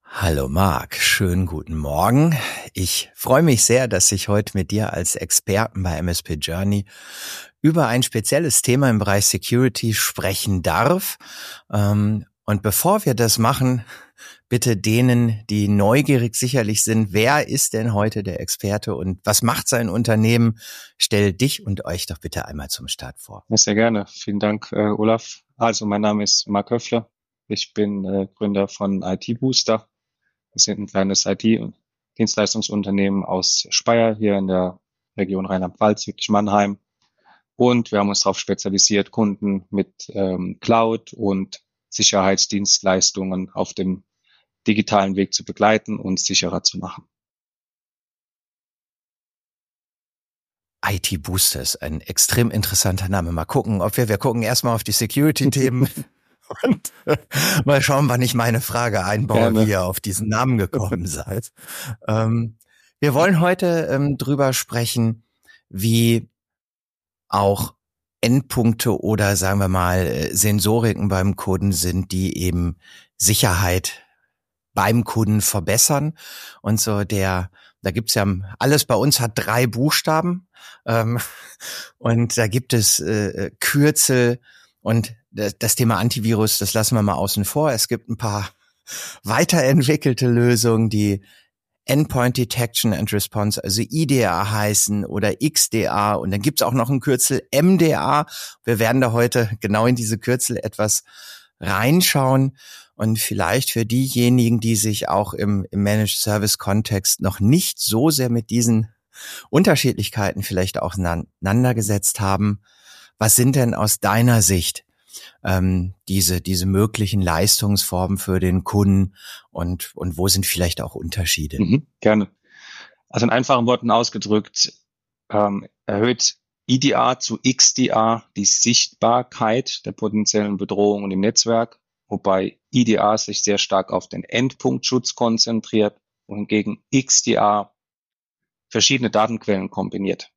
Hallo Marc, schönen guten Morgen. Ich freue mich sehr, dass ich heute mit dir als Experten bei MSP Journey über ein spezielles Thema im Bereich Security sprechen darf. Und bevor wir das machen, bitte denen, die neugierig sicherlich sind, wer ist denn heute der Experte und was macht sein Unternehmen? Stell dich und euch doch bitte einmal zum Start vor. Ja, sehr gerne. Vielen Dank, Olaf. Also, mein Name ist Marc Höffler. Ich bin Gründer von IT Booster. Wir sind ein kleines IT-Dienstleistungsunternehmen aus Speyer hier in der Region Rheinland-Pfalz, südlich Mannheim. Und wir haben uns darauf spezialisiert, Kunden mit Cloud und Sicherheitsdienstleistungen auf dem digitalen Weg zu begleiten und sicherer zu machen. IT Booster ist ein extrem interessanter Name. Mal gucken, ob wir gucken erstmal auf die Security-Themen und mal schauen, wann ich meine Frage einbaue, Gerne. wie ihr auf diesen Namen gekommen seid. Wir wollen heute drüber sprechen, wie auch Endpunkte oder sagen wir mal Sensoriken beim Kunden sind, die eben Sicherheit beim Kunden verbessern. Und so da gibt's ja, alles bei uns hat 3 Buchstaben, und da gibt es Kürzel und das Thema Antivirus, das lassen wir mal außen vor. Es gibt ein paar weiterentwickelte Lösungen, die Endpoint Detection and Response, also IDR heißen oder XDR, und dann gibt's auch noch ein Kürzel MDR. Wir werden da heute genau in diese Kürzel etwas reinschauen und vielleicht für diejenigen, die sich auch im Managed Service Kontext noch nicht so sehr mit diesen Unterschiedlichkeiten vielleicht auch auseinandergesetzt haben, was sind denn aus deiner Sicht diese möglichen Leistungsformen für den Kunden und wo sind vielleicht auch Unterschiede? Gerne. Also in einfachen Worten ausgedrückt, erhöht IDR zu XDR die Sichtbarkeit der potenziellen Bedrohungen im Netzwerk, wobei IDR sich sehr stark auf den Endpunktschutz konzentriert, wohingegen XDR verschiedene Datenquellen kombiniert.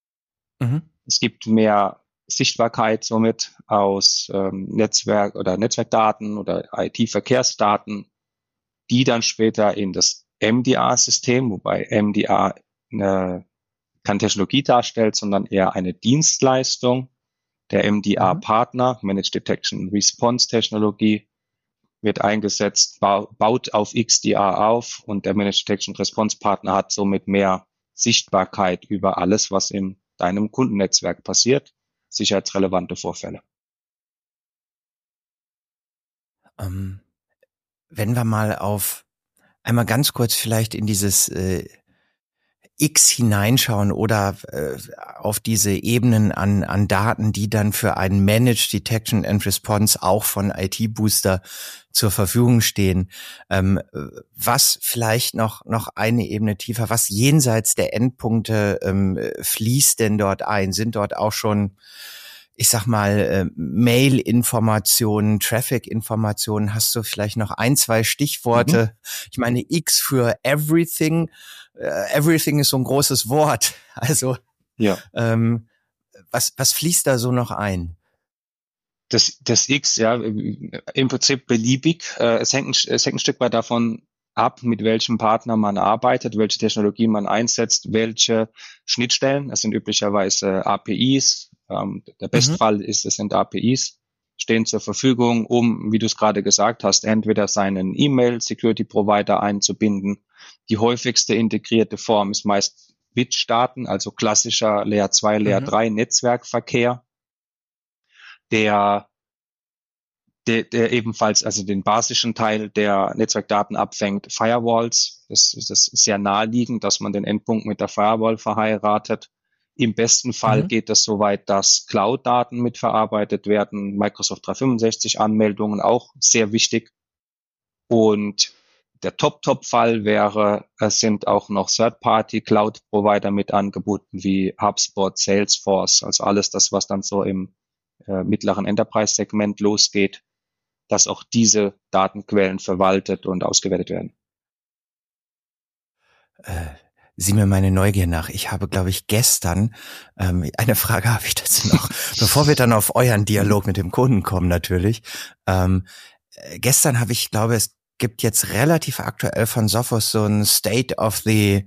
Es gibt mehr Sichtbarkeit somit aus Netzwerk oder Netzwerkdaten oder IT-Verkehrsdaten, die dann später in das MDR-System, wobei MDR keine Technologie darstellt, sondern eher eine Dienstleistung. Der MDR-Partner, Managed Detection Response Technologie, wird eingesetzt, baut auf XDR auf, und der Managed Detection Response Partner hat somit mehr Sichtbarkeit über alles, was in deinem Kundennetzwerk passiert, sicherheitsrelevante Vorfälle. Wenn wir mal einmal ganz kurz vielleicht in dieses X hineinschauen oder auf diese Ebenen an Daten, die dann für einen Managed Detection and Response auch von IT Booster zur Verfügung stehen. Was vielleicht noch eine Ebene tiefer, was jenseits der Endpunkte fließt denn dort ein? Sind dort auch schon, ich sag mal, Mail-Informationen, Traffic-Informationen? Hast du vielleicht noch 1, 2 Stichworte? Ich meine, X für Everything. Everything ist so ein großes Wort. Also, ja. Was fließt da so noch ein? Das X, ja, im Prinzip beliebig. Es hängt ein Stück weit davon ab, mit welchem Partner man arbeitet, welche Technologie man einsetzt, welche Schnittstellen. Es sind üblicherweise APIs. Der Bestfall ist, es sind APIs, stehen zur Verfügung, um, wie du es gerade gesagt hast, entweder seinen E-Mail-Security-Provider einzubinden. Die häufigste integrierte Form ist meist Bit-Daten, also klassischer Layer 2, Layer 3 Netzwerkverkehr, der ebenfalls also den basischen Teil der Netzwerkdaten abfängt. Firewalls, das ist sehr naheliegend, dass man den Endpunkt mit der Firewall verheiratet. Im besten Fall geht es so weit, dass Cloud-Daten mitverarbeitet werden, Microsoft 365 Anmeldungen, auch sehr wichtig. Und der Top-Fall wäre, es sind auch noch Third-Party-Cloud-Provider mit angeboten, wie HubSpot, Salesforce, also alles das, was dann so im mittleren Enterprise-Segment losgeht, dass auch diese Datenquellen verwaltet und ausgewertet werden. Sieh mir meine Neugier nach. Ich habe, glaube ich, gestern, eine Frage habe ich dazu noch, bevor wir dann auf euren Dialog mit dem Kunden kommen natürlich. Gestern habe ich, glaube, es gibt jetzt relativ aktuell von Sophos so ein State of the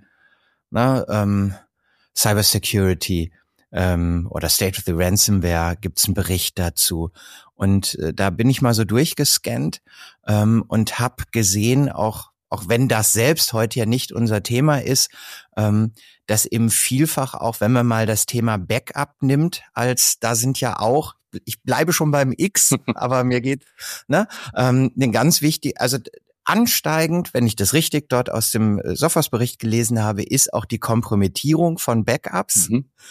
Cybersecurity oder State of the Ransomware, gibt's einen Bericht dazu. Und da bin ich mal so durchgescannt und habe gesehen, auch wenn das selbst heute ja nicht unser Thema ist, dass eben vielfach auch, wenn man mal das Thema Backup nimmt, da sind ja auch, ich bleibe schon beim X, aber mir geht, eine ganz wichtig, also ansteigend, wenn ich das richtig dort aus dem Sophos-Bericht gelesen habe, ist auch die Kompromittierung von Backups,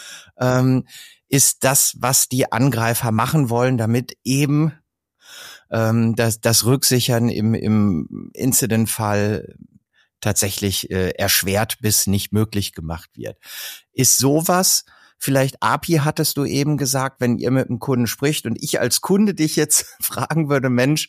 ist das, was die Angreifer machen wollen, damit eben das Rücksichern im Incident-Fall tatsächlich erschwert bis nicht möglich gemacht wird. Ist sowas, vielleicht API hattest du eben gesagt, wenn ihr mit einem Kunden spricht und ich als Kunde dich jetzt fragen würde, Mensch,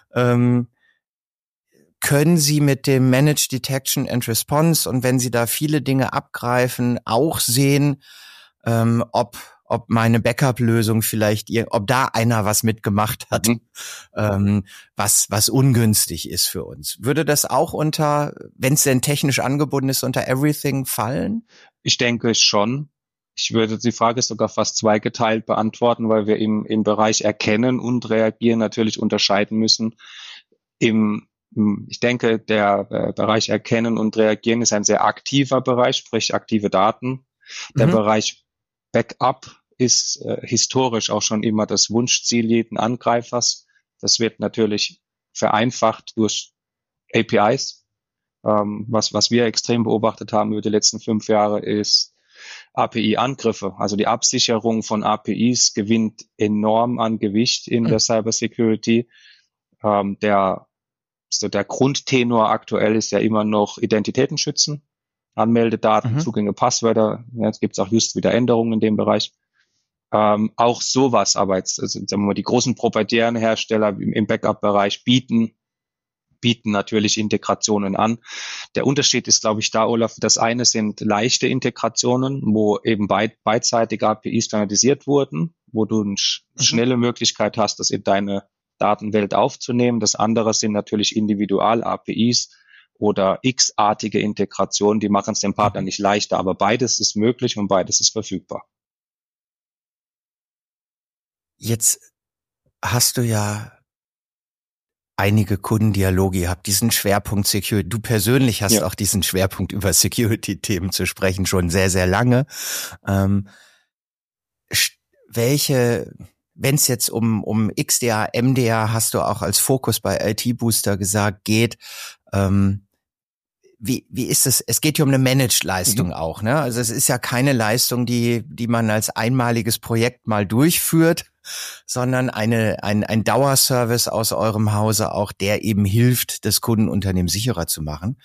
können Sie mit dem Managed Detection and Response und wenn Sie da viele Dinge abgreifen, auch sehen, ob meine Backup-Lösung vielleicht, ob da einer was mitgemacht hat, was ungünstig ist für uns. Würde das auch wenn es denn technisch angebunden ist, unter Everything fallen? Ich denke schon. Ich würde die Frage sogar fast zweigeteilt beantworten, weil wir im Bereich Erkennen und Reagieren natürlich unterscheiden müssen. Ich denke, der Bereich Erkennen und Reagieren ist ein sehr aktiver Bereich, sprich aktive Daten. Der Bereich Backup ist historisch auch schon immer das Wunschziel jeden Angreifers. Das wird natürlich vereinfacht durch APIs. Was wir extrem beobachtet haben über die letzten 5 Jahre ist API-Angriffe. Also die Absicherung von APIs gewinnt enorm an Gewicht in der Cybersecurity. Der Grundtenor aktuell ist ja immer noch Identitäten schützen, Anmeldedaten, Zugänge, Passwörter. Jetzt gibt es auch just wieder Änderungen in dem Bereich. Auch sowas, aber jetzt, also, sagen wir mal, die großen proprietären Hersteller im Backup-Bereich bieten natürlich Integrationen an. Der Unterschied ist, glaube ich, da, Olaf, das eine sind leichte Integrationen, wo eben beidseitige APIs standardisiert wurden, wo du eine schnelle Möglichkeit hast, das in deine Datenwelt aufzunehmen. Das andere sind natürlich Individual-APIs oder x-artige Integrationen, die machen es dem Partner nicht leichter, aber beides ist möglich und beides ist verfügbar. Jetzt hast du ja einige Kundendialoge, ihr habt diesen Schwerpunkt Security. Du persönlich hast auch diesen Schwerpunkt, über Security-Themen zu sprechen, schon sehr, sehr lange. Wenn es jetzt um XDR, MDR, hast du auch als Fokus bei IT Booster gesagt, geht, wie ist es? Es geht ja um eine Managed-Leistung auch, ne? Also es ist ja keine Leistung, die man als einmaliges Projekt mal durchführt, sondern ein Dauerservice aus eurem Hause auch, der eben hilft, das Kundenunternehmen sicherer zu machen.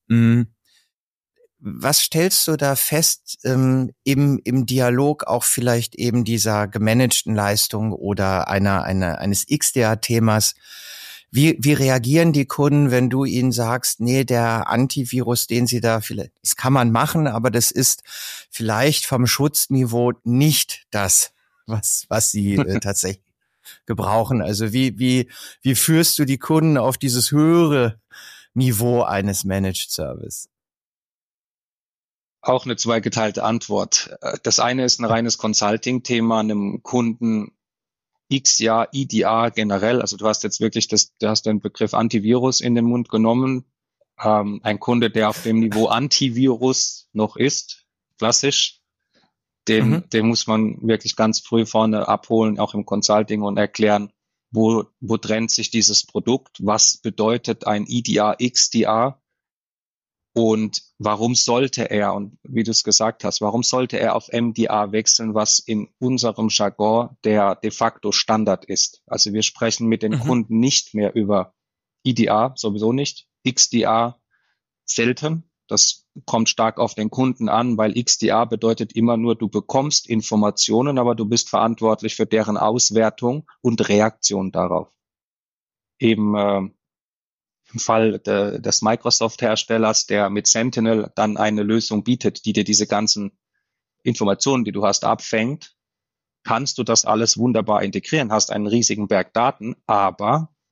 Was stellst du da fest im Dialog auch vielleicht eben dieser gemanagten Leistung oder eines XDR-Themas? Wie reagieren die Kunden, wenn du ihnen sagst, nee, der Antivirus, den sie da vielleicht, das kann man machen, aber das ist vielleicht vom Schutzniveau nicht das, was sie tatsächlich gebrauchen. Also wie führst du die Kunden auf dieses höhere Niveau eines Managed Service? Auch eine zweigeteilte Antwort. Das eine ist ein reines Consulting-Thema, einem Kunden XDR, EDR generell. Also du hast jetzt wirklich du hast den Begriff Antivirus in den Mund genommen. Ein Kunde, der auf dem Niveau Antivirus noch ist, klassisch, den muss man wirklich ganz früh vorne abholen, auch im Consulting und erklären, wo trennt sich dieses Produkt, was bedeutet ein EDR, XDR und warum sollte er, und wie du es gesagt hast, warum sollte er auf MDR wechseln, was in unserem Jargon der de facto Standard ist. Also wir sprechen mit den Kunden nicht mehr über EDR, sowieso nicht, XDR selten. Das kommt stark auf den Kunden an, weil XDR bedeutet immer nur, du bekommst Informationen, aber du bist verantwortlich für deren Auswertung und Reaktion darauf. Eben im Fall des Microsoft-Herstellers, der mit Sentinel dann eine Lösung bietet, die dir diese ganzen Informationen, die du hast, abfängt, kannst du das alles wunderbar integrieren, hast einen riesigen Berg Daten, aber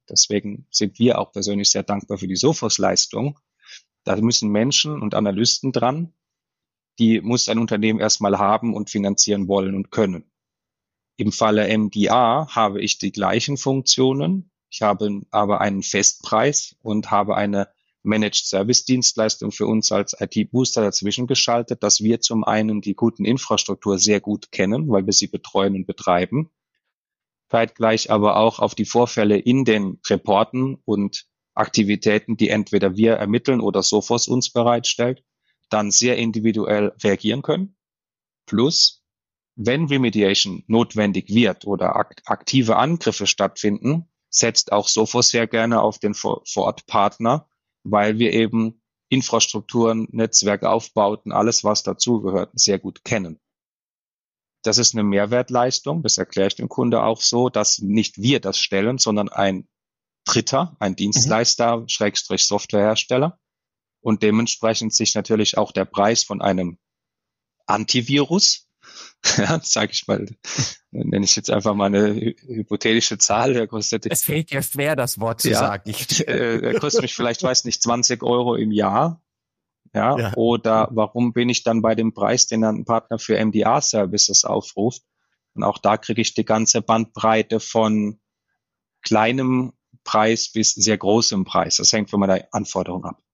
Deswegen sind wir auch persönlich sehr dankbar für die Sophos-Leistung. Da müssen Menschen und Analysten dran, die muss ein Unternehmen erstmal haben und finanzieren wollen und können. Im Falle MDR habe ich die gleichen Funktionen. Ich habe aber einen Festpreis und habe eine Managed Service Dienstleistung für uns als IT-Booster dazwischen geschaltet, dass wir zum einen die guten Infrastruktur sehr gut kennen, weil wir sie betreuen und betreiben, zeitgleich aber auch auf die Vorfälle in den Reporten und Aktivitäten, die entweder wir ermitteln oder Sophos uns bereitstellt, dann sehr individuell reagieren können. Plus, wenn Remediation notwendig wird oder aktive Angriffe stattfinden, setzt auch Sophos sehr gerne auf den Vor-Ort-Partner, weil wir eben Infrastrukturen, Netzwerkaufbauten, alles was dazugehört, sehr gut kennen. Das ist eine Mehrwertleistung, das erkläre ich dem Kunde auch so, dass nicht wir das stellen, sondern ein Dritter, ein Dienstleister, Schrägstrich Softwarehersteller. Und dementsprechend sich natürlich auch der Preis von einem Antivirus, ja, sage ich mal, nenne ich jetzt einfach mal eine hypothetische Zahl, der kostet. Es fällt dir schwer, das Wort zu sagen. Der kostet mich vielleicht, weiß nicht, 20 Euro im Jahr. Ja, oder warum bin ich dann bei dem Preis, den ein Partner für MDR-Services aufruft? Und auch da kriege ich die ganze Bandbreite von kleinem Preis bis sehr großem Preis. Das hängt von meiner Anforderung ab.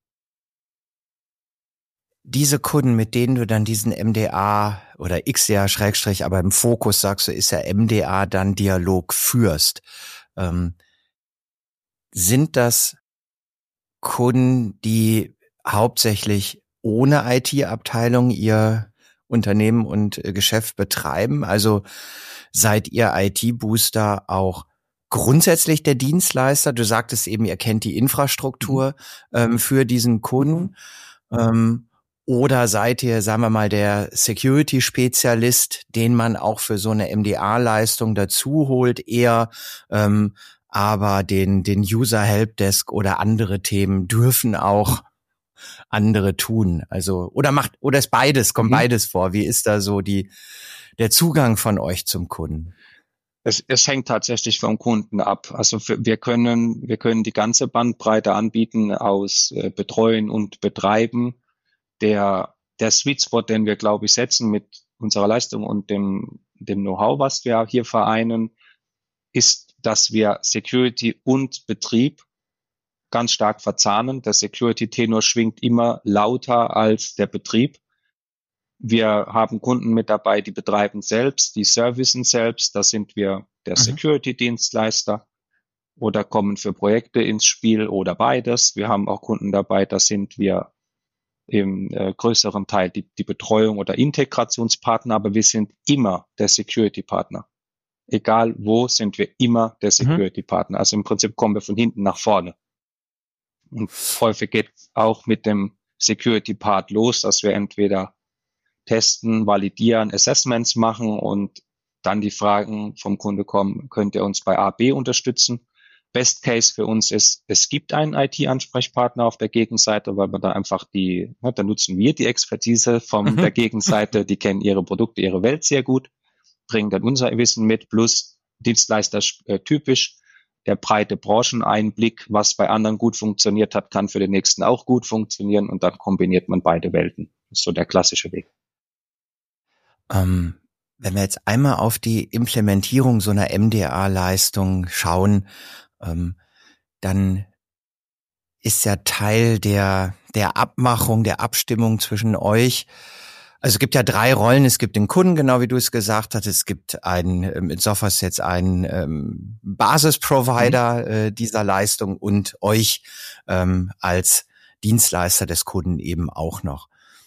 Diese Kunden, mit denen du dann diesen MDA oder XDA Schrägstrich, aber im Fokus sagst du, ist ja MDA, dann Dialog führst, sind das Kunden, die hauptsächlich ohne IT-Abteilung ihr Unternehmen und Geschäft betreiben? Also seid ihr IT-Booster auch grundsätzlich der Dienstleister? Du sagtest eben, ihr kennt die Infrastruktur für diesen Kunden. Oder seid ihr, sagen wir mal, der Security-Spezialist, den man auch für so eine MDA-Leistung dazu holt, eher aber den User-Helpdesk oder andere Themen dürfen auch andere tun. Also oder ist beides, kommt beides vor. Wie ist da so der Zugang von euch zum Kunden? Es hängt tatsächlich vom Kunden ab. Also wir können die ganze Bandbreite anbieten aus Betreuen und Betreiben. Der Sweet Spot, den wir, glaube ich, setzen mit unserer Leistung und dem Know-how, was wir hier vereinen, ist, dass wir Security und Betrieb ganz stark verzahnen. Der Security-Tenor schwingt immer lauter als der Betrieb. Wir haben Kunden mit dabei, die betreiben selbst, die servicen selbst. Da sind wir der Security-Dienstleister oder kommen für Projekte ins Spiel oder beides. Wir haben auch Kunden dabei, da sind wir im größeren Teil die Betreuung oder Integrationspartner, aber wir sind immer der Security-Partner. Egal wo, sind wir immer der Security-Partner. Also im Prinzip kommen wir von hinten nach vorne. Und häufig geht auch mit dem Security-Part los, dass wir entweder testen, validieren, Assessments machen und dann die Fragen vom Kunde kommen, könnt ihr uns bei A, B unterstützen? Best Case für uns ist, es gibt einen IT-Ansprechpartner auf der Gegenseite, weil wir da einfach da nutzen wir die Expertise von der Gegenseite, die kennen ihre Produkte, ihre Welt sehr gut, bringen dann unser Wissen mit, plus Dienstleister typisch, der breite Brancheneinblick, was bei anderen gut funktioniert hat, kann für den nächsten auch gut funktionieren und dann kombiniert man beide Welten. Das ist so der klassische Weg. Wenn wir jetzt einmal auf die Implementierung so einer MDA-Leistung schauen, dann ist ja Teil der Abmachung, der Abstimmung zwischen euch. Also es gibt ja 3 Rollen. Es gibt den Kunden, genau wie du es gesagt hast. Es gibt mit Sophos jetzt einen Basisprovider dieser Leistung und euch als Dienstleister des Kunden eben auch noch.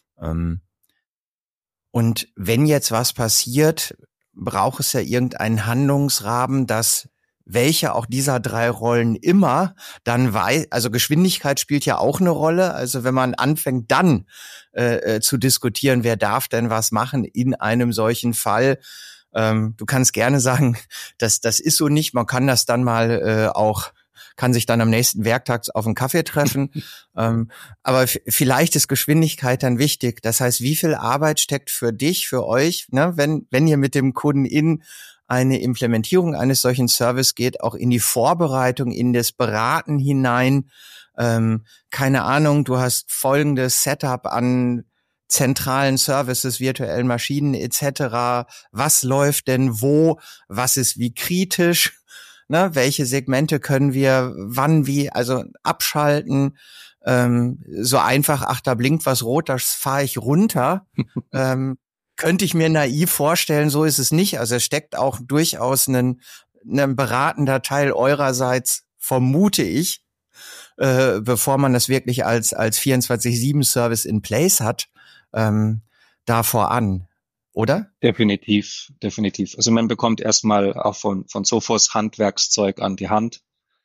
Und wenn jetzt was passiert, braucht es ja irgendeinen Handlungsrahmen, dass welche auch dieser 3 Rollen immer dann also Geschwindigkeit spielt ja auch eine Rolle. Also wenn man anfängt dann zu diskutieren, wer darf denn was machen in einem solchen Fall. Du kannst gerne sagen, das ist so nicht. Man kann das dann mal kann sich dann am nächsten Werktag auf einen Kaffee treffen. Aber vielleicht ist Geschwindigkeit dann wichtig. Das heißt, wie viel Arbeit steckt für dich, für euch, ne, wenn ihr mit dem Kunden in eine Implementierung eines solchen Service geht, auch in die Vorbereitung, in das Beraten hinein. Keine Ahnung, du hast folgendes Setup an zentralen Services, virtuellen Maschinen etc. Was läuft denn wo? Was ist wie kritisch? Ne? Welche Segmente können wir wann wie, also abschalten? So einfach, ach, da blinkt was rot, das fahre ich runter. Könnte ich mir naiv vorstellen, so ist es nicht. Also es steckt auch durchaus ein beratender Teil eurerseits, vermute ich, bevor man das wirklich als 24/7-Service in place hat, davor an, oder? Definitiv, definitiv. Also man bekommt erstmal auch von Sophos Handwerkszeug an die Hand.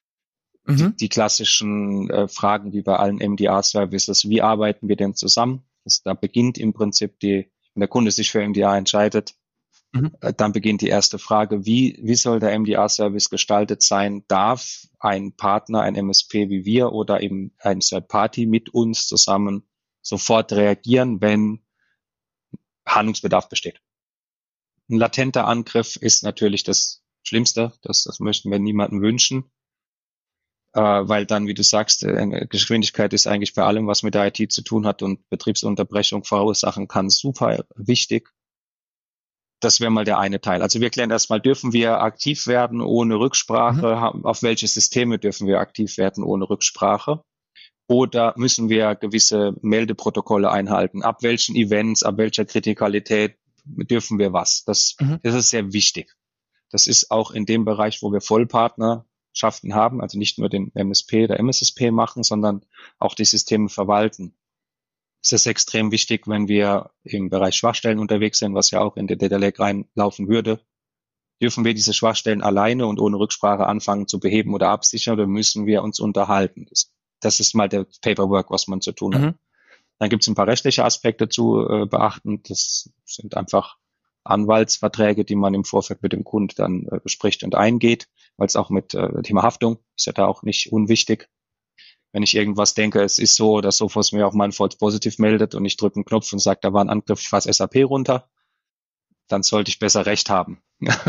Die klassischen Fragen wie bei allen MDR-Services, wie arbeiten wir denn zusammen? Da beginnt im Prinzip wenn der Kunde sich für MDR entscheidet, dann beginnt die erste Frage, wie soll der MDR-Service gestaltet sein? Darf ein Partner, ein MSP wie wir oder eben ein Third Party mit uns zusammen sofort reagieren, wenn Handlungsbedarf besteht? Ein latenter Angriff ist natürlich das Schlimmste, das möchten wir niemandem wünschen, weil dann, wie du sagst, Geschwindigkeit ist eigentlich bei allem, was mit der IT zu tun hat und Betriebsunterbrechung verursachen kann, super wichtig. Das wäre mal der eine Teil. Also wir klären erstmal, dürfen wir aktiv werden ohne Rücksprache? Auf welche Systeme dürfen wir aktiv werden ohne Rücksprache? Oder müssen wir gewisse Meldeprotokolle einhalten? Ab welchen Events, ab welcher Kritikalität dürfen wir was? Das ist sehr wichtig. Das ist auch in dem Bereich, wo wir Vollpartnerschaften haben, also nicht nur den MSP oder MSSP machen, sondern auch die Systeme verwalten. Es ist extrem wichtig, wenn wir im Bereich Schwachstellen unterwegs sind, was ja auch in der Data Lake reinlaufen würde. Dürfen wir diese Schwachstellen alleine und ohne Rücksprache anfangen zu beheben oder absichern, oder müssen wir uns unterhalten? Das ist mal der Paperwork, was man zu tun hat. Dann gibt es ein paar rechtliche Aspekte zu beachten. Das sind einfach Anwaltsverträge, die man im Vorfeld mit dem Kunden dann bespricht und eingeht, weil es auch mit Thema Haftung ist ja da auch nicht unwichtig. Wenn ich irgendwas denke, es ist so, dass Sophos mir auch mal ein False Positive meldet und ich drücke einen Knopf und sage, da war ein Angriff, ich fasse SAP runter, dann sollte ich besser Recht haben.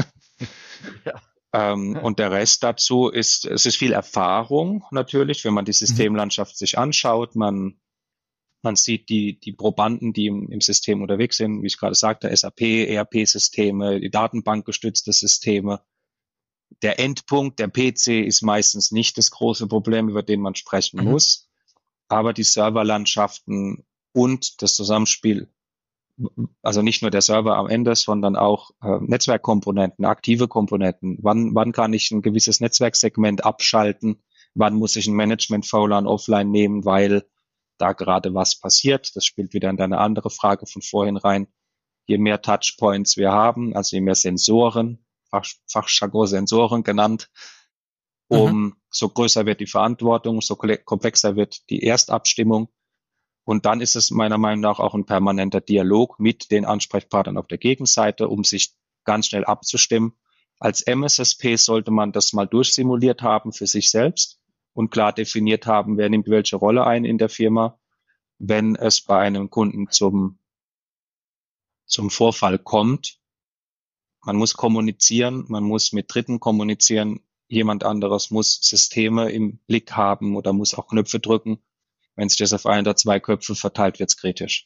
Und der Rest dazu es ist viel Erfahrung natürlich, wenn man die Systemlandschaft sich anschaut, man sieht die Probanden, die im System unterwegs sind, wie ich gerade sagte, SAP, ERP-Systeme, die datenbankgestützte Systeme. Der Endpunkt, der PC, ist meistens nicht das große Problem, über den man sprechen muss. Aber die Serverlandschaften und das Zusammenspiel, also nicht nur der Server am Ende, sondern auch Netzwerkkomponenten, aktive Komponenten. Wann kann ich ein gewisses Netzwerksegment abschalten? Wann muss ich ein Management-VLAN offline nehmen, weil da gerade was passiert? Das spielt wieder in eine andere Frage von vorhin rein. Je mehr Touchpoints wir haben, also je mehr Sensoren, Fachjargon Sensoren genannt, so größer wird die Verantwortung, so komplexer wird die Erstabstimmung. Und dann ist es meiner Meinung nach auch ein permanenter Dialog mit den Ansprechpartnern auf der Gegenseite, um sich ganz schnell abzustimmen. Als MSSP sollte man das mal durchsimuliert haben für sich selbst und klar definiert haben, wer nimmt welche Rolle ein in der Firma, wenn es bei einem Kunden zum Vorfall kommt. Man muss kommunizieren, man muss mit Dritten kommunizieren, jemand anderes muss Systeme im Blick haben oder muss auch Knöpfe drücken. Wenn sich das auf ein oder zwei Köpfe verteilt, wird's kritisch.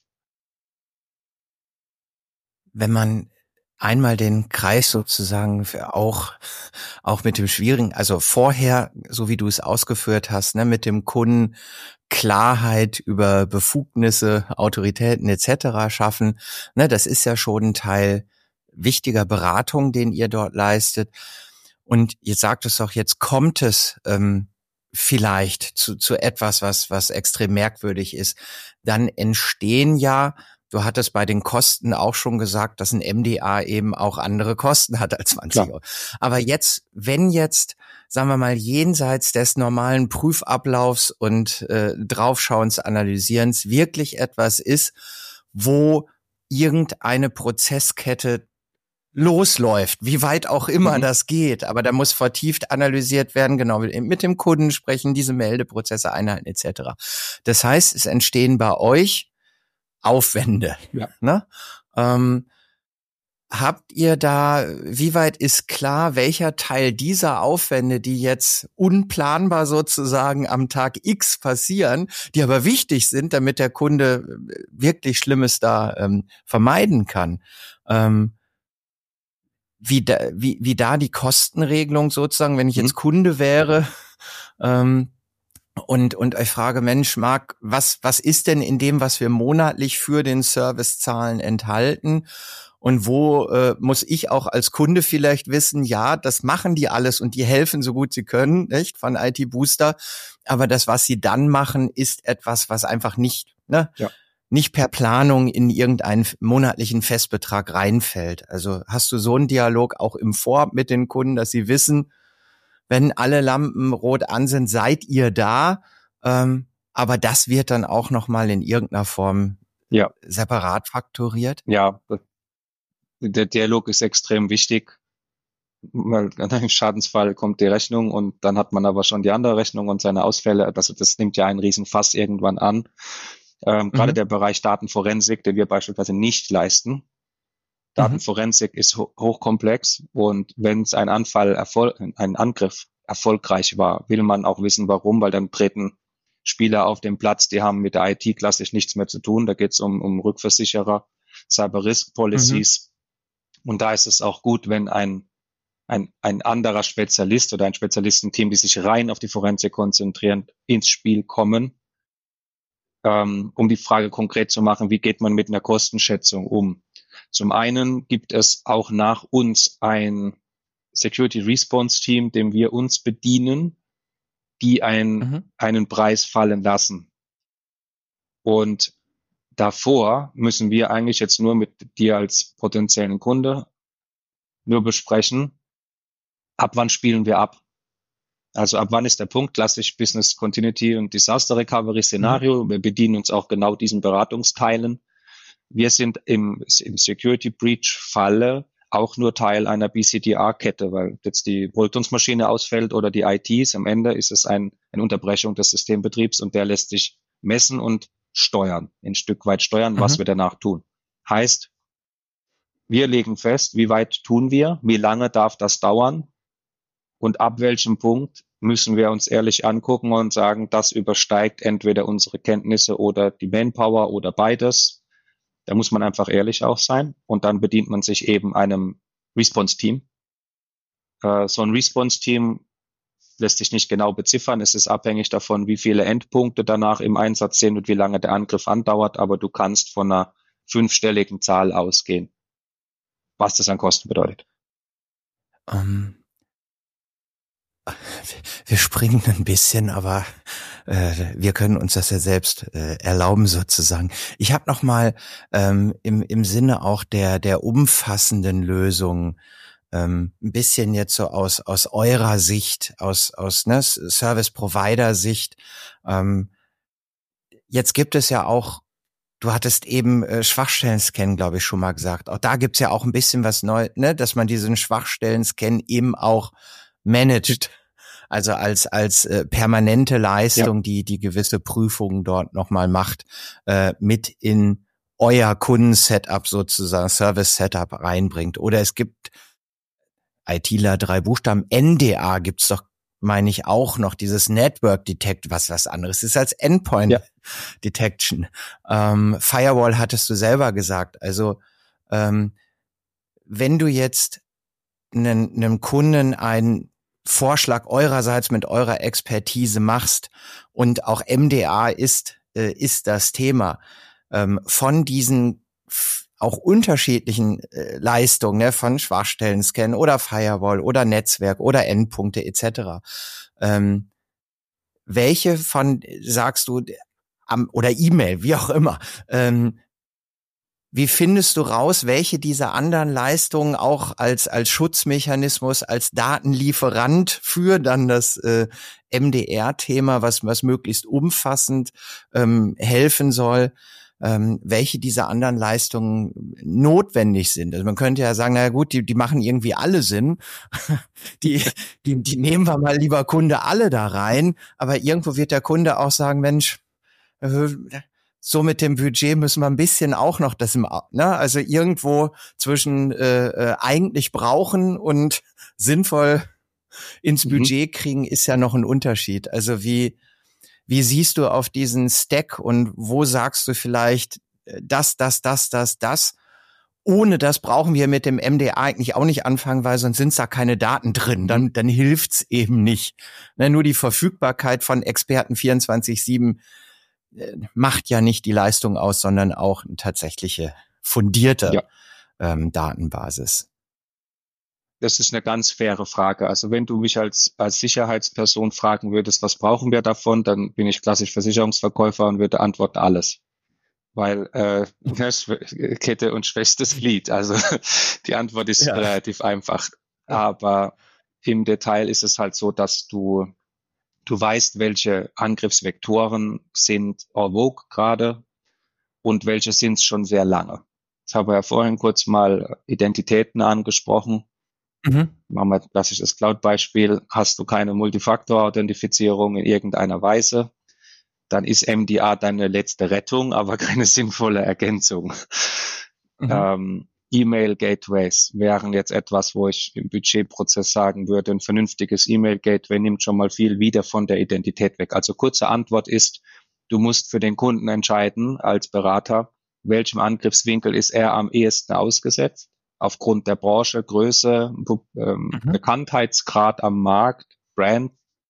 Wenn man einmal den Kreis sozusagen auch mit dem Schwierigen, also vorher, so wie du es ausgeführt hast, ne, mit dem Kunden Klarheit über Befugnisse, Autoritäten etc. schaffen, ne, das ist ja schon ein Teil wichtiger Beratung, den ihr dort leistet. Und ihr sagt es auch, jetzt kommt es vielleicht zu etwas, was extrem merkwürdig ist. Dann entstehen ja, du hattest bei den Kosten auch schon gesagt, dass ein MDA eben auch andere Kosten hat als 20 Euro. Aber wenn jetzt, sagen wir mal, jenseits des normalen Prüfablaufs und Draufschauens, Analysierens wirklich etwas ist, wo irgendeine Prozesskette losläuft, wie weit auch immer das geht, aber da muss vertieft analysiert werden, genau mit dem Kunden sprechen, diese Meldeprozesse einhalten etc. Das heißt, es entstehen bei euch Aufwände. Ja. Ne? Habt ihr da, wie weit ist klar, welcher Teil dieser Aufwände, die jetzt unplanbar sozusagen am Tag X passieren, die aber wichtig sind, damit der Kunde wirklich Schlimmes da vermeiden kann, wie da die Kostenregelung sozusagen, wenn ich jetzt Kunde wäre, und ich frage, Mensch, Marc, was ist denn in dem, was wir monatlich für den Service zahlen, enthalten? Und wo muss ich auch als Kunde vielleicht wissen, ja, das machen die alles und die helfen so gut sie können, nicht, von IT Booster. Aber das, was sie dann machen, ist etwas, was einfach nicht, nicht per Planung in irgendeinen monatlichen Festbetrag reinfällt. Also hast du so einen Dialog auch im Vorab mit den Kunden, dass sie wissen, wenn alle Lampen rot an sind, seid ihr da. Aber das wird dann auch nochmal in irgendeiner Form separat fakturiert? Ja, der Dialog ist extrem wichtig, weil an einem Schadensfall kommt die Rechnung und dann hat man aber schon die andere Rechnung und seine Ausfälle. Also das nimmt ja einen Riesenfass irgendwann an. Gerade der Bereich Datenforensik, den wir beispielsweise nicht leisten. Datenforensik ist hochkomplex und wenn es ein Angriff erfolgreich war, will man auch wissen, warum, weil dann treten Spieler auf den Platz, die haben mit der IT klassisch nichts mehr zu tun. Da geht es um Rückversicherer, Cyber Risk Policies. Und da ist es auch gut, wenn ein anderer Spezialist oder ein Spezialistenteam, die sich rein auf die Forensik konzentrieren, ins Spiel kommen, um die Frage konkret zu machen, wie geht man mit einer Kostenschätzung um? Zum einen gibt es auch nach uns ein Security Response Team, dem wir uns bedienen, die einen Preis fallen lassen. Und davor müssen wir eigentlich jetzt nur mit dir als potenziellen Kunde nur besprechen, ab wann spielen wir ab? Also ab wann ist der Punkt, klassisch Business Continuity und Disaster Recovery Szenario. Wir bedienen uns auch genau diesen Beratungsteilen. Wir sind im Security Breach Falle auch nur Teil einer BCDR-Kette, weil jetzt die Produktionsmaschine ausfällt oder die ITs. Am Ende ist es eine Unterbrechung des Systembetriebs und der lässt sich messen und steuern, ein Stück weit steuern, was wir danach tun. Heißt, wir legen fest, wie weit tun wir, wie lange darf das dauern und ab welchem Punkt müssen wir uns ehrlich angucken und sagen, das übersteigt entweder unsere Kenntnisse oder die Manpower oder beides. Da muss man einfach ehrlich auch sein und dann bedient man sich eben einem Response-Team. So ein Response-Team lässt sich nicht genau beziffern. Es ist abhängig davon, wie viele Endpunkte danach im Einsatz sind und wie lange der Angriff andauert, aber du kannst von einer 5-stelligen Zahl ausgehen, was das an Kosten bedeutet. Wir springen ein bisschen, aber wir können uns das ja selbst erlauben sozusagen. Ich habe noch mal im Sinne auch der umfassenden Lösung ein bisschen jetzt so aus eurer Sicht, aus Service-Provider-Sicht. Jetzt gibt es ja auch, du hattest eben Schwachstellen-Scan, glaube ich, schon mal gesagt. Auch da gibt's ja auch ein bisschen was Neues, ne, dass man diesen Schwachstellen-Scan eben auch managt, also als permanente Leistung, die gewisse Prüfungen dort nochmal macht, mit in euer Kundensetup sozusagen, Service-Setup reinbringt. Oder es gibt ITler 3 Buchstaben, NDA gibt's doch, meine ich, auch noch dieses Network Detect, was anderes ist als Endpoint Detection. Firewall hattest du selber gesagt. Also wenn du jetzt einem Kunden einen Vorschlag eurerseits mit eurer Expertise machst und auch MDA ist das Thema, von diesen auch unterschiedlichen Leistungen, ne, von Schwachstellen-Scan oder Firewall oder Netzwerk oder Endpunkte etc. Welche von, sagst du, oder E-Mail, wie auch immer, wie findest du raus, welche dieser anderen Leistungen auch als Schutzmechanismus, als Datenlieferant für dann das MDR-Thema, was möglichst umfassend helfen soll, welche dieser anderen Leistungen notwendig sind? Also man könnte ja sagen, na gut, die machen irgendwie alle Sinn. Die nehmen wir mal, lieber Kunde, alle da rein. Aber irgendwo wird der Kunde auch sagen, Mensch, so mit dem Budget müssen wir ein bisschen auch noch also irgendwo zwischen eigentlich brauchen und sinnvoll ins Budget kriegen, ist ja noch ein Unterschied. Also wie siehst du auf diesen Stack und wo sagst du vielleicht das? Ohne das brauchen wir mit dem MDA eigentlich auch nicht anfangen, weil sonst sind da keine Daten drin. Dann hilft's eben nicht. Nur die Verfügbarkeit von Experten 24/7 macht ja nicht die Leistung aus, sondern auch eine tatsächliche fundierte Datenbasis. Das ist eine ganz faire Frage. Also wenn du mich als Sicherheitsperson fragen würdest, was brauchen wir davon, dann bin ich klassisch Versicherungsverkäufer und würde antworten, alles. Weil Kette und schwächstes Glied. Also die Antwort ist relativ einfach. Aber im Detail ist es halt so, dass du weißt, welche Angriffsvektoren sind en vogue gerade und welche sind es schon sehr lange. Ich habe ja vorhin kurz mal Identitäten angesprochen. Machen wir ein klassisches Cloud-Beispiel. Hast du keine Multifaktor-Authentifizierung in irgendeiner Weise, dann ist MDA deine letzte Rettung, aber keine sinnvolle Ergänzung. E-Mail-Gateways wären jetzt etwas, wo ich im Budgetprozess sagen würde, ein vernünftiges E-Mail-Gateway nimmt schon mal viel wieder von der Identität weg. Also kurze Antwort ist, du musst für den Kunden entscheiden als Berater, welchem Angriffswinkel ist er am ehesten ausgesetzt, aufgrund der Branche, Größe, Bekanntheitsgrad am Markt, Brand.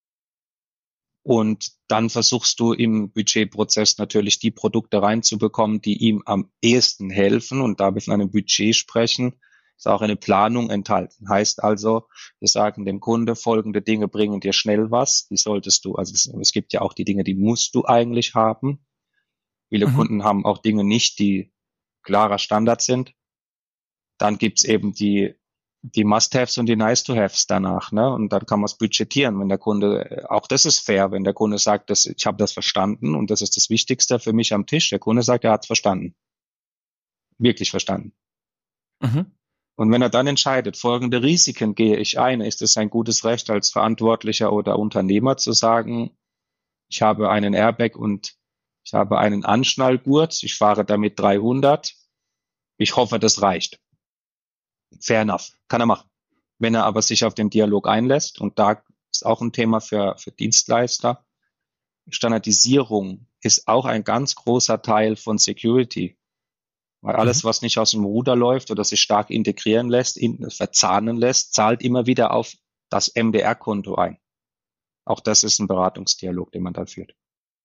Und dann versuchst du im Budgetprozess natürlich die Produkte reinzubekommen, die ihm am ehesten helfen. Und da wir von einem Budget sprechen, ist auch eine Planung enthalten. Heißt also, wir sagen dem Kunde, folgende Dinge bringen dir schnell was. Die solltest du, also es gibt ja auch die Dinge, die musst du eigentlich haben. Viele Kunden haben auch Dinge nicht, die klarer Standard sind. Dann gibt's eben die Must-Haves und die Nice-to-Haves danach, ne? Und dann kann man es budgetieren, wenn der Kunde, auch das ist fair, wenn der Kunde sagt, ich habe das verstanden und das ist das Wichtigste für mich am Tisch. Der Kunde sagt, er hat es verstanden. Wirklich verstanden. Und wenn er dann entscheidet, folgende Risiken gehe ich ein, ist es ein gutes Recht als Verantwortlicher oder Unternehmer zu sagen, ich habe einen Airbag und ich habe einen Anschnallgurt, ich fahre damit 300, ich hoffe, das reicht. Fair enough, kann er machen. Wenn er aber sich auf den Dialog einlässt, und da ist auch ein Thema für Dienstleister, Standardisierung ist auch ein ganz großer Teil von Security. Weil alles, was nicht aus dem Ruder läuft oder sich stark integrieren lässt, verzahnen lässt, zahlt immer wieder auf das MDR-Konto ein. Auch das ist ein Beratungsdialog, den man da führt.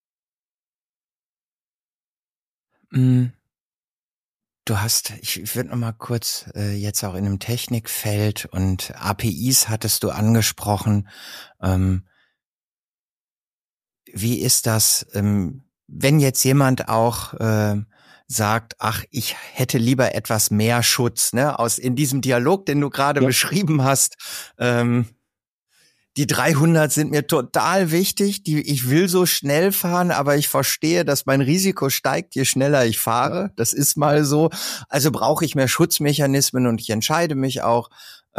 Ich würde noch mal kurz jetzt auch in einem Technikfeld und APIs hattest du angesprochen. Wie ist das, wenn jetzt jemand auch sagt, ach, ich hätte lieber etwas mehr Schutz, ne? In diesem Dialog, den du gerade beschrieben hast, die 300 sind mir total wichtig. Ich will so schnell fahren, aber ich verstehe, dass mein Risiko steigt, je schneller ich fahre. Das ist mal so. Also brauche ich mehr Schutzmechanismen und ich entscheide mich auch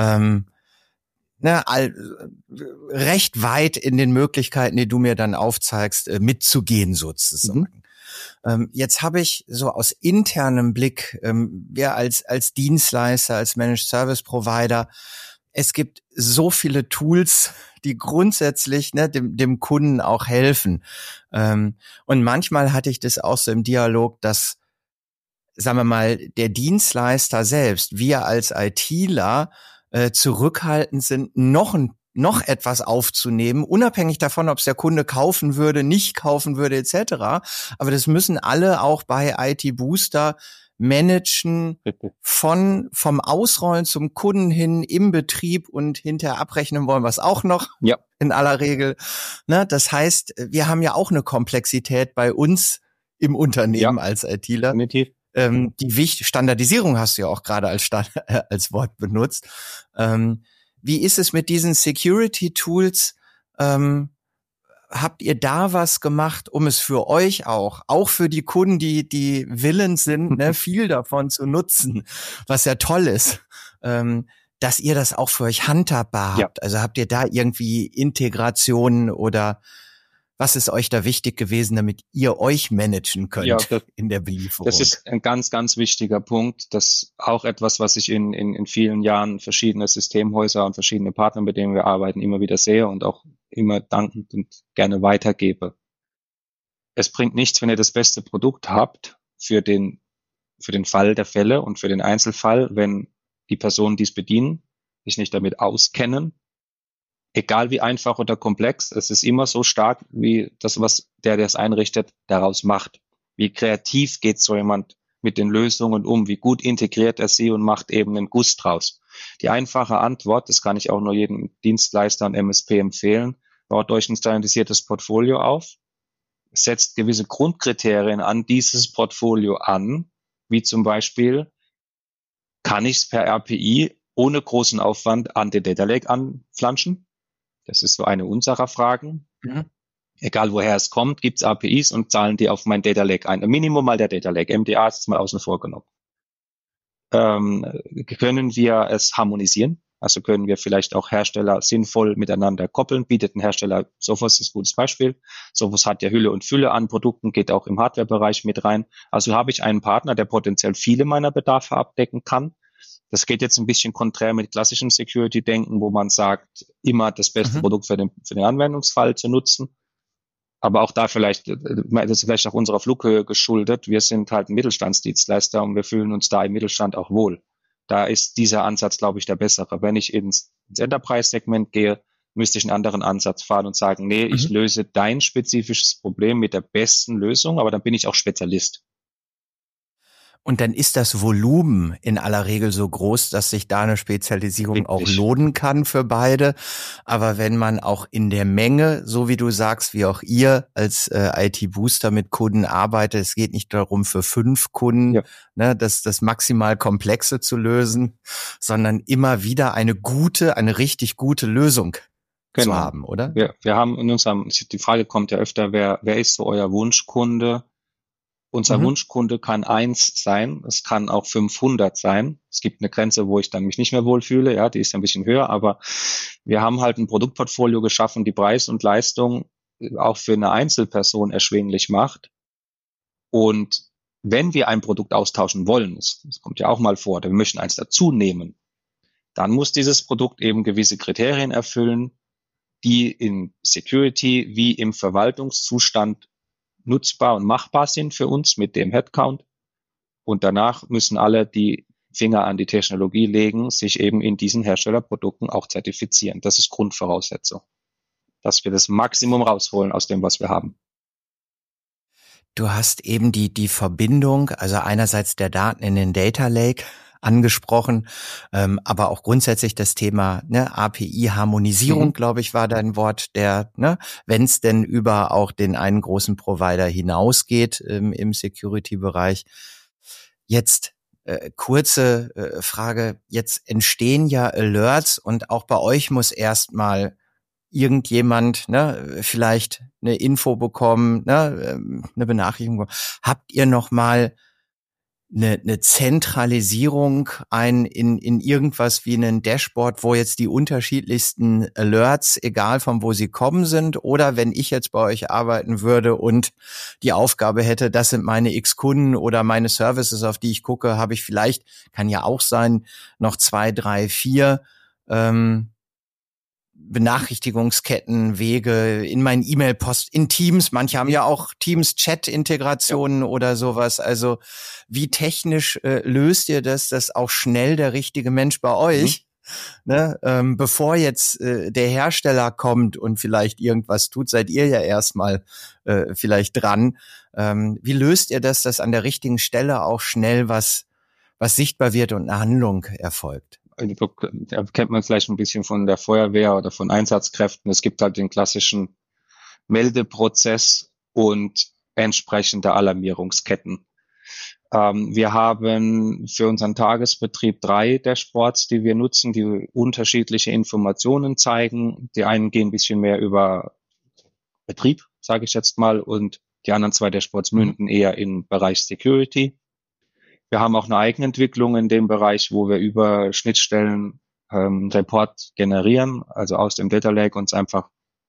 recht weit in den Möglichkeiten, die du mir dann aufzeigst, mitzugehen sozusagen. Jetzt habe ich so aus internem Blick, wir als Dienstleister, als Managed Service Provider, es gibt so viele Tools, die grundsätzlich dem Kunden auch helfen. Und manchmal hatte ich das auch so im Dialog, dass, sagen wir mal, der Dienstleister selbst, wir als ITler, zurückhaltend sind, noch etwas aufzunehmen, unabhängig davon, ob es der Kunde kaufen würde, nicht kaufen würde, etc. Aber das müssen alle auch bei IT Booster managen, vom Ausrollen zum Kunden hin im Betrieb und hinterher abrechnen wollen, was auch noch in aller Regel. Das heißt, wir haben ja auch eine Komplexität bei uns im Unternehmen als ITler. Definitiv. Die Standardisierung hast du ja auch gerade als Wort benutzt. Wie ist es mit diesen Security-Tools? Habt ihr da was gemacht, um es für euch auch für die Kunden, die willens sind, viel davon zu nutzen, was ja toll ist, dass ihr das auch für euch handhabbar habt? Also habt ihr da irgendwie Integrationen oder Was ist euch da wichtig gewesen, damit ihr euch managen könnt in der Belieferung? Das ist ein ganz, ganz wichtiger Punkt. Das auch etwas, was ich in vielen Jahren verschiedene Systemhäuser und verschiedene Partner, mit denen wir arbeiten, immer wieder sehe und auch immer dankend und gerne weitergebe. Es bringt nichts, wenn ihr das beste Produkt habt für den Fall der Fälle und für den Einzelfall, wenn die Personen, die es bedienen, sich nicht damit auskennen. Egal wie einfach oder komplex, es ist immer so stark, wie das, was der es einrichtet, daraus macht. Wie kreativ geht so jemand mit den Lösungen um? Wie gut integriert er sie und macht eben einen Guss draus? Die einfache Antwort, das kann ich auch nur jedem Dienstleister und MSP empfehlen, baut euch ein standardisiertes Portfolio auf, setzt gewisse Grundkriterien an dieses Portfolio an, wie zum Beispiel, kann ich es per RPI ohne großen Aufwand an den Data Lake anflanschen? Das ist so eine unserer Fragen. Mhm. Egal woher es kommt, gibt es APIs und zahlen die auf mein Data Lake ein. Ein Minimum mal der Data Lake. MDA ist mal außen vor genommen. Können wir es harmonisieren? Also können wir vielleicht auch Hersteller sinnvoll miteinander koppeln? Bietet ein Hersteller, Sophos ist ein gutes Beispiel. Sophos hat ja Hülle und Fülle an Produkten, geht auch im Hardware-Bereich mit rein. Also habe ich einen Partner, der potenziell viele meiner Bedarfe abdecken kann. Das geht jetzt ein bisschen konträr mit klassischem Security-Denken, wo man sagt, immer das beste Produkt für den Anwendungsfall zu nutzen. Aber auch da vielleicht, das ist vielleicht auch unserer Flughöhe geschuldet. Wir sind halt ein Mittelstandsdienstleister und wir fühlen uns da im Mittelstand auch wohl. Da ist dieser Ansatz, glaube ich, der bessere. Wenn ich ins Enterprise-Segment gehe, müsste ich einen anderen Ansatz fahren und sagen, nee, ich löse dein spezifisches Problem mit der besten Lösung, aber dann bin ich auch Spezialist. Und dann ist das Volumen in aller Regel so groß, dass sich da eine Spezialisierung auch lohnen kann für beide. Aber wenn man auch in der Menge, so wie du sagst, wie auch ihr als IT-Booster mit Kunden arbeitet, es geht nicht darum, für 5 Kunden das maximal Komplexe zu lösen, sondern immer wieder eine richtig gute Lösung zu haben, oder? Wir haben die Frage kommt ja öfter, wer ist so euer Wunschkunde? Unser Wunschkunde kann 1 sein, es kann auch 500 sein. Es gibt eine Grenze, wo ich dann mich nicht mehr wohlfühle, ja, die ist ein bisschen höher, aber wir haben halt ein Produktportfolio geschaffen, die Preis und Leistung auch für eine Einzelperson erschwinglich macht. Und wenn wir ein Produkt austauschen wollen, das kommt ja auch mal vor, wir möchten eins dazu nehmen, dann muss dieses Produkt eben gewisse Kriterien erfüllen, die in Security wie im Verwaltungszustand nutzbar und machbar sind für uns mit dem Headcount. Und danach müssen alle die Finger an die Technologie legen, sich eben in diesen Herstellerprodukten auch zertifizieren. Das ist Grundvoraussetzung, dass wir das Maximum rausholen aus dem, was wir haben. Du hast eben die Verbindung, also einerseits der Daten in den Data Lake angesprochen, aber auch grundsätzlich das Thema API-Harmonisierung, glaube ich, war dein Wort, wenn es denn über auch den einen großen Provider hinausgeht im Security-Bereich. Jetzt kurze Frage, jetzt entstehen ja Alerts und auch bei euch muss erstmal irgendjemand vielleicht eine Info bekommen, eine Benachrichtigung bekommen. Habt ihr noch mal eine Zentralisierung in irgendwas wie einen Dashboard, wo jetzt die unterschiedlichsten Alerts, egal von wo sie kommen sind, oder wenn ich jetzt bei euch arbeiten würde und die Aufgabe hätte, das sind meine X-Kunden oder meine Services, auf die ich gucke, habe ich vielleicht, kann ja auch sein, noch 2, 3, 4 Benachrichtigungsketten, Wege in meinen E-Mail-Post, in Teams. Manche haben ja auch Teams-Chat-Integrationen oder sowas. Also wie technisch löst ihr das, dass auch schnell der richtige Mensch bei euch, bevor jetzt der Hersteller kommt und vielleicht irgendwas tut, seid ihr ja erstmal vielleicht dran. Wie löst ihr das, dass an der richtigen Stelle auch schnell was sichtbar wird und eine Handlung erfolgt? Da kennt man vielleicht ein bisschen von der Feuerwehr oder von Einsatzkräften. Es gibt halt den klassischen Meldeprozess und entsprechende Alarmierungsketten. Wir haben für unseren Tagesbetrieb 3 Dashboards, die wir nutzen, die unterschiedliche Informationen zeigen. Die einen gehen ein bisschen mehr über Betrieb, sage ich jetzt mal, und die anderen 2 Dashboards münden eher im Bereich Security. Wir haben auch eine Eigenentwicklung in dem Bereich, wo wir über Schnittstellen Report generieren, also aus dem Data Lake uns einfach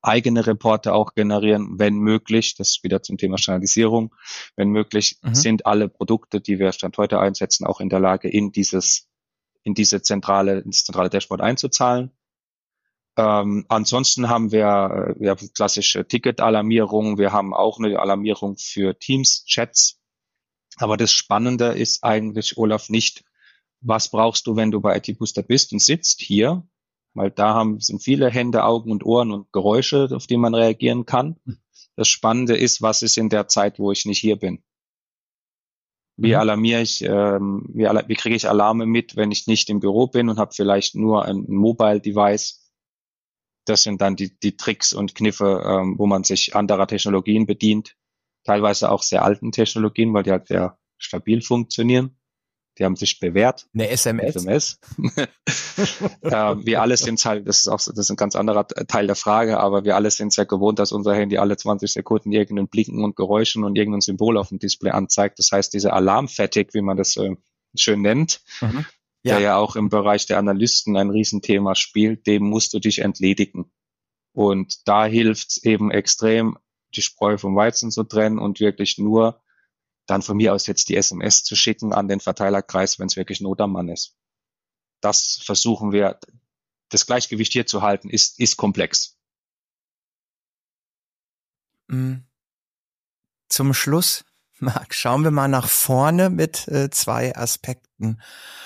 eigene Reporte auch generieren, wenn möglich. Das ist wieder zum Thema Standardisierung. Wenn möglich, sind alle Produkte, die wir Stand heute einsetzen, auch in der Lage, in dieses zentrale Dashboard einzuzahlen. Ansonsten haben wir klassische Ticket-Alarmierung. Wir haben auch eine Alarmierung für Teams-Chats. Aber das Spannende ist eigentlich, Olaf, nicht, was brauchst du, wenn du bei IT Booster bist und sitzt hier, weil da sind viele Hände, Augen und Ohren und Geräusche, auf die man reagieren kann. Das Spannende ist, was ist in der Zeit, wo ich nicht hier bin? Wie alarmiere ich, wie kriege ich Alarme mit, wenn ich nicht im Büro bin und habe vielleicht nur ein Mobile-Device? Das sind dann die Tricks und Kniffe, wo man sich anderer Technologien bedient, teilweise auch sehr alten Technologien, weil die halt sehr stabil funktionieren. Die haben sich bewährt. Eine SMS. Wir alle sind halt, das ist ein ganz anderer Teil der Frage, aber wir alle sind sehr gewohnt, dass unser Handy alle 20 Sekunden irgendein Blinken und Geräuschen und irgendein Symbol auf dem Display anzeigt. Das heißt, diese Alarm-Fatigue, wie man das schön nennt, der ja auch im Bereich der Analysten ein Riesenthema spielt, dem musst du dich entledigen. Und da hilft es eben extrem, die Spreu vom Weizen zu trennen und wirklich nur dann von mir aus jetzt die SMS zu schicken an den Verteilerkreis, wenn es wirklich Not am Mann ist. Das versuchen wir, das Gleichgewicht hier zu halten, ist komplex. Zum Schluss, Marc, schauen wir mal nach vorne mit 2 Aspekten.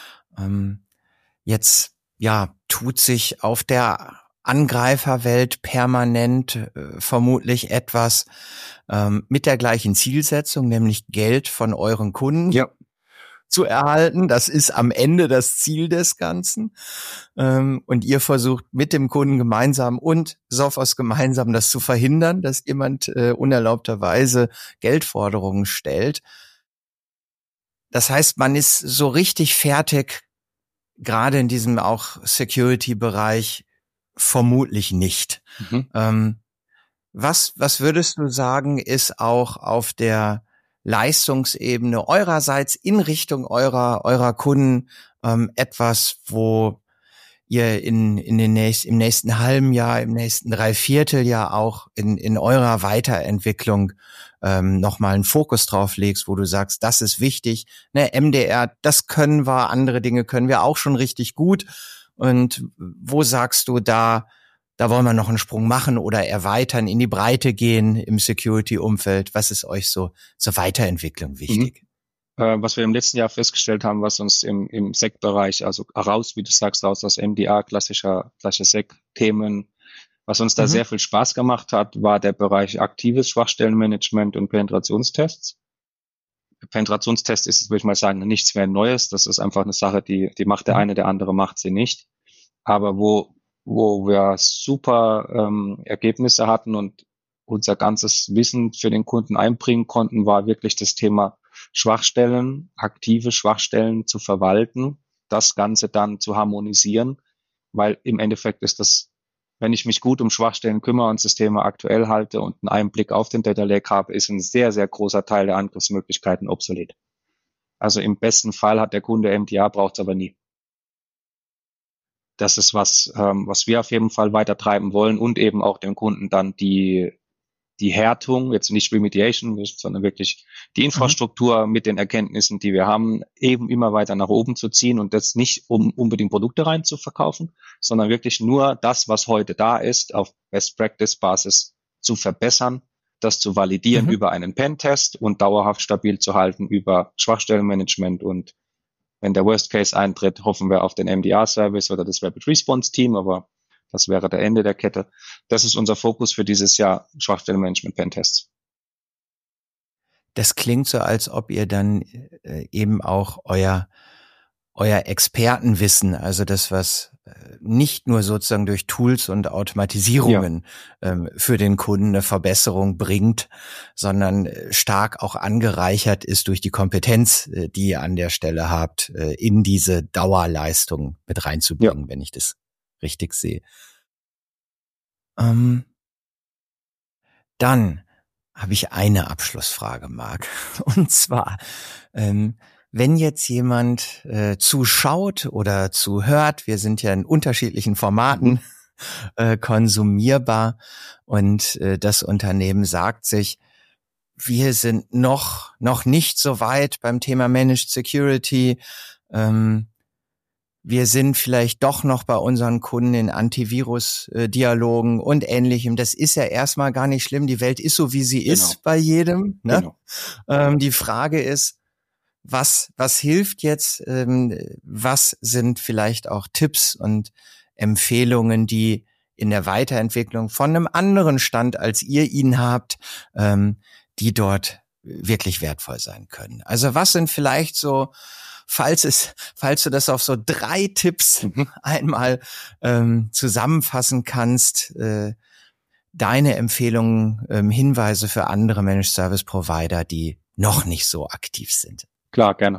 Jetzt tut sich auf der Angreiferwelt permanent vermutlich etwas mit der gleichen Zielsetzung, nämlich Geld von euren Kunden zu erhalten. Das ist am Ende das Ziel des Ganzen. Und ihr versucht mit dem Kunden gemeinsam und Sophos gemeinsam das zu verhindern, dass jemand unerlaubterweise Geldforderungen stellt. Das heißt, man ist so richtig fertig, gerade in diesem auch Security-Bereich, vermutlich nicht. Was würdest du sagen, ist auch auf der Leistungsebene eurerseits in Richtung eurer Kunden etwas, wo ihr im nächsten halben Jahr, im nächsten Dreivierteljahr auch in eurer Weiterentwicklung nochmal einen Fokus drauf legst, wo du sagst, das ist wichtig, ne, MDR, das können wir, andere Dinge können wir auch schon richtig gut. Und wo sagst du, da wollen wir noch einen Sprung machen oder erweitern, in die Breite gehen im Security-Umfeld? Was ist euch so zur Weiterentwicklung wichtig? Was wir im letzten Jahr festgestellt haben, was uns im SEC-Bereich, also raus, wie du sagst, raus aus MDR, klassische SEC-Themen, was uns da sehr viel Spaß gemacht hat, war der Bereich aktives Schwachstellenmanagement und Penetrationstests. Penetrationstest ist, würde ich mal sagen, nichts mehr Neues. Das ist einfach eine Sache, die macht der eine, der andere macht sie nicht. Aber wo wir super Ergebnisse hatten und unser ganzes Wissen für den Kunden einbringen konnten, war wirklich das Thema Schwachstellen, aktive Schwachstellen zu verwalten, das Ganze dann zu harmonisieren, weil im Endeffekt ist das, wenn ich mich gut um Schwachstellen kümmere und Systeme aktuell halte und einen Einblick auf den Data Lake habe, ist ein sehr, sehr großer Teil der Angriffsmöglichkeiten obsolet. Also im besten Fall hat der Kunde MDR, braucht es aber nie. Das ist was wir auf jeden Fall weiter treiben wollen und eben auch dem Kunden dann die Härtung, jetzt nicht Remediation, sondern wirklich die Infrastruktur mit den Erkenntnissen, die wir haben, eben immer weiter nach oben zu ziehen und das nicht, um unbedingt Produkte rein zu verkaufen, sondern wirklich nur das, was heute da ist, auf Best-Practice-Basis zu verbessern, das zu validieren über einen Pentest und dauerhaft stabil zu halten über Schwachstellenmanagement und wenn der Worst Case eintritt, hoffen wir auf den MDR-Service oder das Rapid Response Team, aber das wäre der Ende der Kette. Das ist unser Fokus für dieses Jahr, Schwachstellenmanagement-Pentests. Das klingt so, als ob ihr dann eben auch euer Expertenwissen, also das, was nicht nur sozusagen durch Tools und Automatisierungen für den Kunden eine Verbesserung bringt, sondern stark auch angereichert ist durch die Kompetenz, die ihr an der Stelle habt, in diese Dauerleistung mit reinzubringen, wenn ich das richtig sehe. Dann habe ich eine Abschlussfrage, Marc. Und zwar, wenn jetzt jemand zuschaut oder zuhört, wir sind ja in unterschiedlichen Formaten konsumierbar. Und das Unternehmen sagt sich, wir sind noch nicht so weit beim Thema Managed Security. Wir sind vielleicht doch noch bei unseren Kunden in Antivirus-Dialogen und Ähnlichem. Das ist ja erstmal gar nicht schlimm. Die Welt ist so, wie sie ist bei jedem. Ne? Genau. Die Frage ist, was hilft jetzt? Was sind vielleicht auch Tipps und Empfehlungen, die in der Weiterentwicklung von einem anderen Stand, als ihr ihn habt, die dort wirklich wertvoll sein können? Also was sind vielleicht so, falls du das auf so 3 Tipps einmal zusammenfassen kannst, deine Empfehlungen, Hinweise für andere Managed Service Provider, die noch nicht so aktiv sind? Klar, gerne.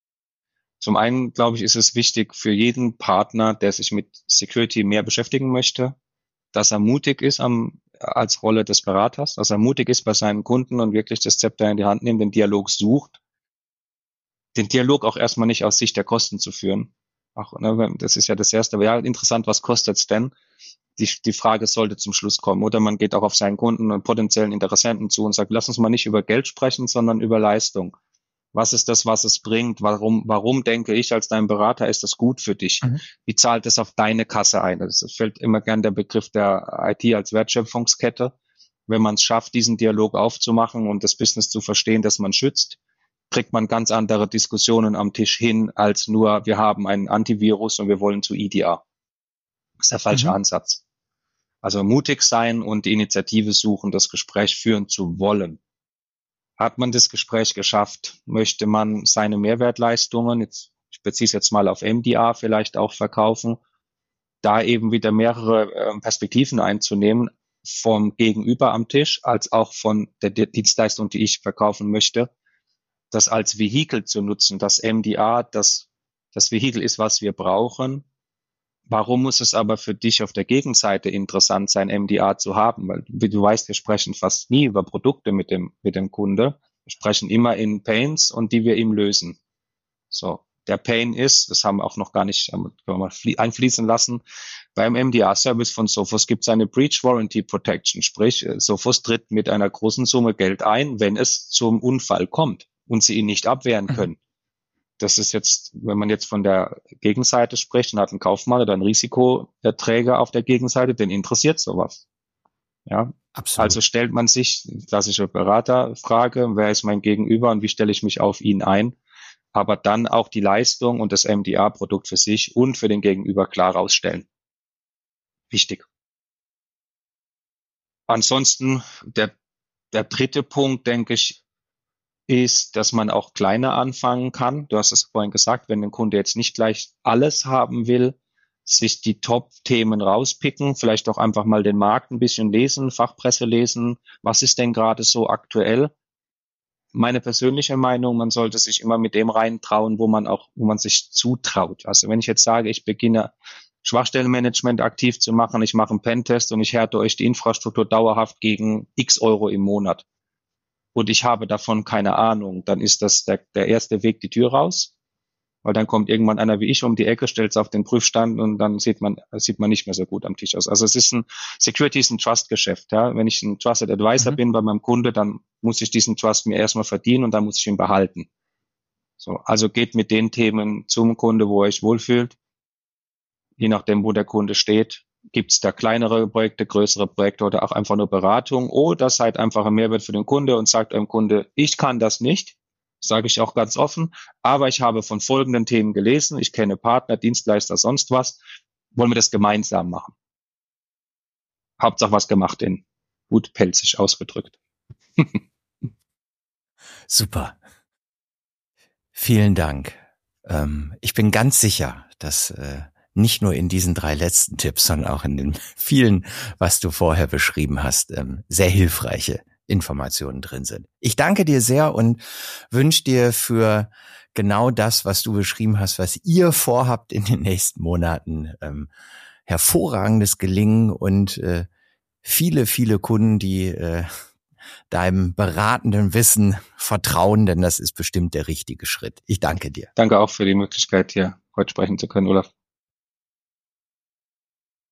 Zum einen, glaube ich, ist es wichtig für jeden Partner, der sich mit Security mehr beschäftigen möchte, dass er mutig ist als Rolle des Beraters, dass er mutig ist bei seinen Kunden und wirklich das Zepter in die Hand nimmt, den Dialog sucht. Den Dialog auch erstmal nicht aus Sicht der Kosten zu führen. Das ist ja das Erste. Aber ja, interessant, was kostet's denn? Die Frage sollte zum Schluss kommen. Oder man geht auch auf seinen Kunden und potenziellen Interessenten zu und sagt, lass uns mal nicht über Geld sprechen, sondern über Leistung. Was ist das, was es bringt? Warum denke ich als dein Berater, ist das gut für dich? Wie zahlt es auf deine Kasse ein? Es fällt immer gern der Begriff der IT als Wertschöpfungskette. Wenn man es schafft, diesen Dialog aufzumachen und das Business zu verstehen, dass man schützt, kriegt man ganz andere Diskussionen am Tisch hin, als nur, wir haben einen Antivirus und wir wollen zu EDR. Das ist der falsche Ansatz. Also mutig sein und die Initiative suchen, das Gespräch führen zu wollen. Hat man das Gespräch geschafft? Möchte man seine Mehrwertleistungen, ich beziehe es jetzt mal auf MDR, vielleicht auch verkaufen, da eben wieder mehrere Perspektiven einzunehmen, vom Gegenüber am Tisch, als auch von der Dienstleistung, die ich verkaufen möchte, das als Vehikel zu nutzen, das MDR, das Vehikel ist, was wir brauchen. Warum muss es aber für dich auf der Gegenseite interessant sein, MDR zu haben? Weil, wie du weißt, wir sprechen fast nie über Produkte mit dem Kunde. Wir sprechen immer in Pains und die wir ihm lösen. So. Der Pain ist, das haben wir auch noch gar nicht, können wir mal einfließen lassen. Beim MDR-Service von Sophos gibt es eine Breach Warranty Protection. Sprich, Sophos tritt mit einer großen Summe Geld ein, wenn es zum Unfall kommt und sie ihn nicht abwehren können. Das ist jetzt, wenn man jetzt von der Gegenseite spricht und hat einen Kaufmann oder einen Risikoträger auf der Gegenseite, den interessiert sowas. Ja, absolut. Also stellt man sich, klassische Beraterfrage, wer ist mein Gegenüber und wie stelle ich mich auf ihn ein? Aber dann auch die Leistung und das MDR-Produkt für sich und für den Gegenüber klar rausstellen. Wichtig. Ansonsten, der dritte Punkt, denke ich, ist, dass man auch kleiner anfangen kann. Du hast es vorhin gesagt, wenn ein Kunde jetzt nicht gleich alles haben will, sich die Top-Themen rauspicken, vielleicht auch einfach mal den Markt ein bisschen lesen, Fachpresse lesen. Was ist denn gerade so aktuell? Meine persönliche Meinung, man sollte sich immer mit dem reintrauen, wo man sich zutraut. Also wenn ich jetzt sage, ich beginne Schwachstellenmanagement aktiv zu machen, ich mache einen Pentest und ich härte euch die Infrastruktur dauerhaft gegen X Euro im Monat und ich habe davon keine Ahnung, dann ist das der erste Weg die Tür raus, weil dann kommt irgendwann einer wie ich um die Ecke, stellt es auf den Prüfstand und dann sieht man nicht mehr so gut am Tisch aus. Also Security ist ein Trust-Geschäft. Ja? Wenn ich ein Trusted Advisor bin bei meinem Kunde, dann muss ich diesen Trust mir erstmal verdienen und dann muss ich ihn behalten. So, also geht mit den Themen zum Kunde, wo er sich wohlfühlt. Je nachdem, wo der Kunde steht, gibt es da kleinere Projekte, größere Projekte oder auch einfach nur Beratung oder seid einfach ein Mehrwert für den Kunde und sagt eurem Kunde, ich kann das nicht, sage ich auch ganz offen, aber ich habe von folgenden Themen gelesen, ich kenne Partner, Dienstleister, sonst was, wollen wir das gemeinsam machen. Hauptsache was gemacht, in gut pelzig ausgedrückt. Super. Vielen Dank. Ich bin ganz sicher, dass nicht nur in diesen 3 letzten Tipps, sondern auch in den vielen, was du vorher beschrieben hast, sehr hilfreiche Informationen drin sind. Ich danke dir sehr und wünsche dir für genau das, was du beschrieben hast, was ihr vorhabt in den nächsten Monaten, hervorragendes Gelingen und viele, viele Kunden, die deinem beratenden Wissen vertrauen, denn das ist bestimmt der richtige Schritt. Ich danke dir. Danke auch für die Möglichkeit, hier heute sprechen zu können, Olaf.